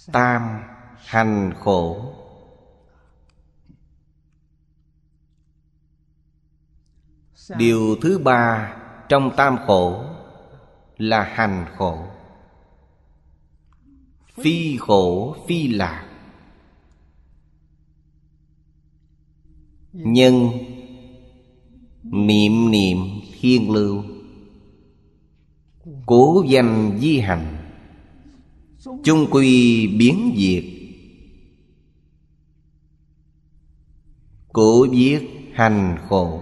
tam hành khổ. Điều thứ ba trong tam khổ là hành khổ. Phi khổ phi lạc. Nhân niệm niệm thiên lưu, cố danh di hành, chung quy biến diệt. Cố viết hành khổ.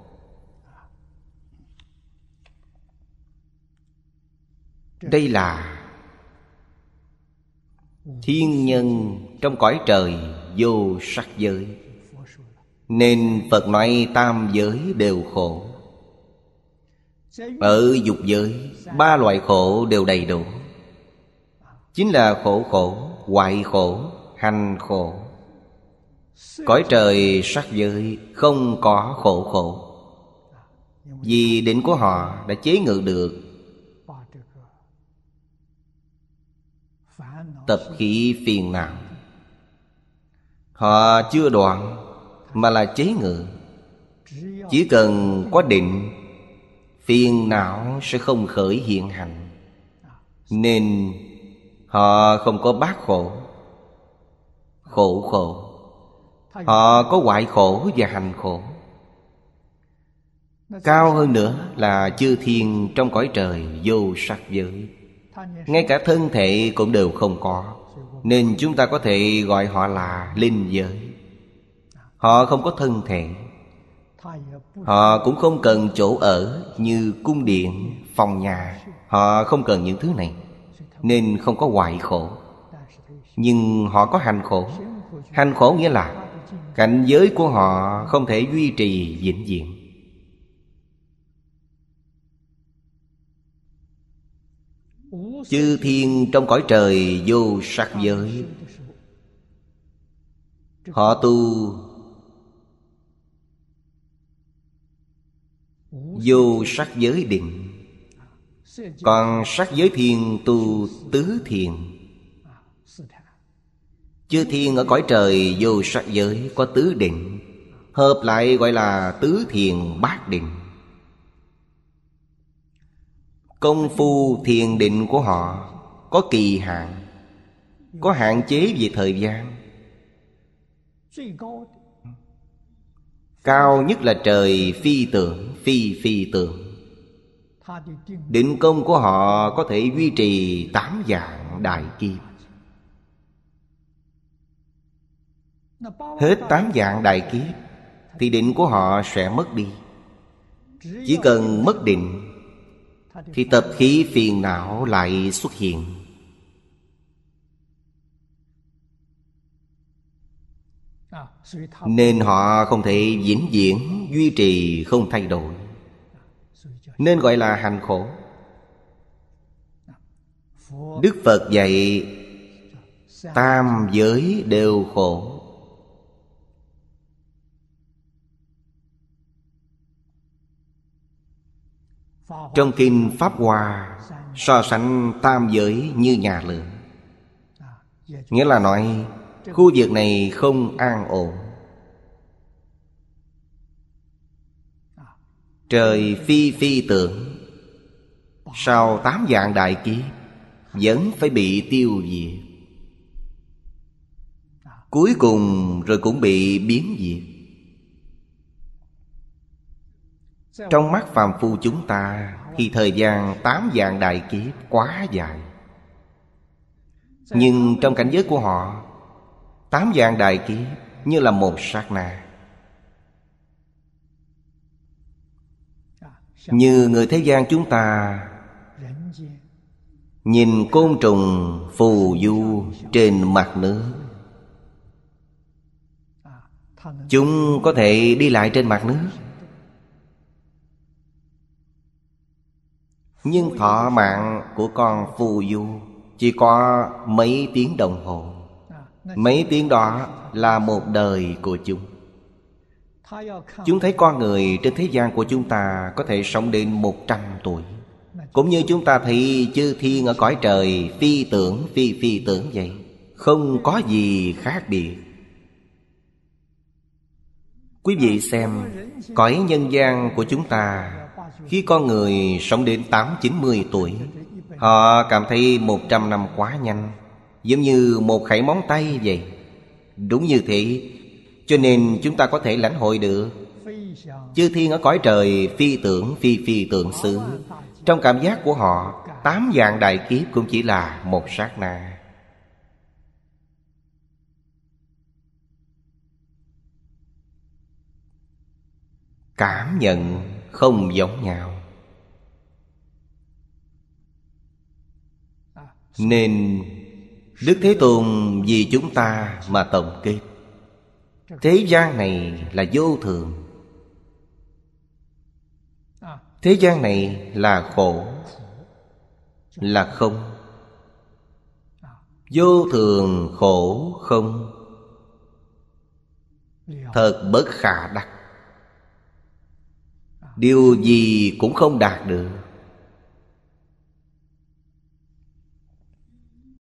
Đây là thiên nhân trong cõi trời vô sắc giới. Nên Phật nói tam giới đều khổ. Ở dục giới, ba loại khổ đều đầy đủ. Chính là khổ khổ, hoại khổ, hành khổ. Cõi trời sắc giới không có khổ khổ. Vì định của họ đã chế ngự được tập khí phiền não. Họ chưa đoạn mà là chế ngự. Chỉ cần có định, phiền não sẽ không khởi hiện hành. Nên họ không có bát khổ, khổ khổ. Họ có hoại khổ và hành khổ. Cao hơn nữa là chư thiên trong cõi trời vô sắc giới. Ngay cả thân thể cũng đều không có. Nên chúng ta có thể gọi họ là linh giới. Họ không có thân thể. Họ cũng không cần chỗ ở như cung điện, phòng nhà. Họ không cần những thứ này. Nên không có hoại khổ. Nhưng họ có hành khổ. Hành khổ nghĩa là cảnh giới của họ không thể duy trì vĩnh viễn. Chư thiên trong cõi trời vô sắc giới, họ tu vô sắc giới định. Còn sắc giới thiên tu tứ thiền. Chư thiên ở cõi trời vô sắc giới có tứ định, hợp lại gọi là tứ thiền bát định. Công phu thiền định của họ có kỳ hạn, có hạn chế về thời gian. Cao nhất là trời phi tưởng, phi phi tưởng. Định công của họ có thể duy trì 8 vạn đại kiếp. Hết 8 vạn đại kiếp thì định của họ sẽ mất đi. Chỉ cần mất định thì tập khí phiền não lại xuất hiện. Nên họ không thể vĩnh viễn duy trì không thay đổi. Nên gọi là hành khổ. Đức Phật dạy tam giới đều khổ. Trong kinh Pháp Hoa so sánh tam giới như nhà lửa. Nghĩa là nói khu vực này không an ổn. Trời phi phi tưởng, sau 8 vạn đại kiếp vẫn phải bị tiêu diệt. Cuối cùng rồi cũng bị biến diệt. Trong mắt phàm phu chúng ta thì thời gian 8 vạn đại kiếp quá dài. Nhưng trong cảnh giới của họ, 8 vạn đại kiếp như là một sát na. Như người thế gian chúng ta nhìn côn trùng phù du trên mặt nước. Chúng có thể đi lại trên mặt nước. Nhưng thọ mạng của con phù du chỉ có mấy tiếng đồng hồ. Mấy tiếng đó là một đời của chúng. Chúng thấy con người trên thế gian của chúng ta có thể sống đến 100 tuổi. Cũng như chúng ta thấy chư thiên ở cõi trời phi tưởng phi phi tưởng vậy. không có gì khác biệt. Quý vị xem, cõi nhân gian của chúng ta, khi con người sống đến 80-90 tuổi, họ cảm thấy 100 năm quá nhanh, giống như một khẩy móng tay vậy. Đúng như thế. Cho nên chúng ta có thể lãnh hội được chư thiên ở cõi trời phi tưởng phi tưởng xứ. Trong cảm giác của họ, 8 vạn đại kiếp cũng chỉ là một sát na. Cảm nhận không giống nhau. Nên Đức Thế Tôn vì chúng ta mà tổng kết: thế gian này là vô thường, thế gian này là khổ, là không. Vô thường khổ không, thật bất khả đắc. Điều gì cũng không đạt được.